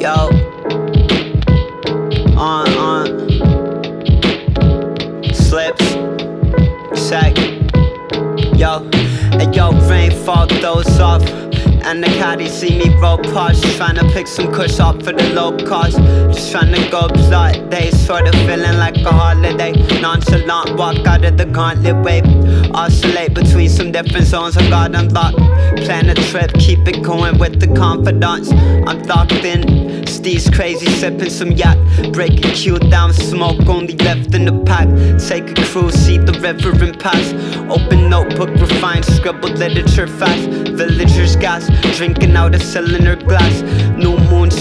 Yo, slips, check. Yo, and yo, rainfall throws off, and the caddy see me roll past, tryna pick some kush off for the low cost. Just tryna go blood days, sorta feeling like a holiday. Nonchalant, walk out of the gauntlet wave. Oscillate between some different zones I got unlocked. Plan a trip, keep it going with the confidence. I'm locked in, Steve's crazy, sipping some yak. Break a queue down, smoke only left in the pack. Take a cruise, see the river and pass. Open notebook, refine, scribble literature fast. Villagers gas, drinking out a cylinder glass. New moon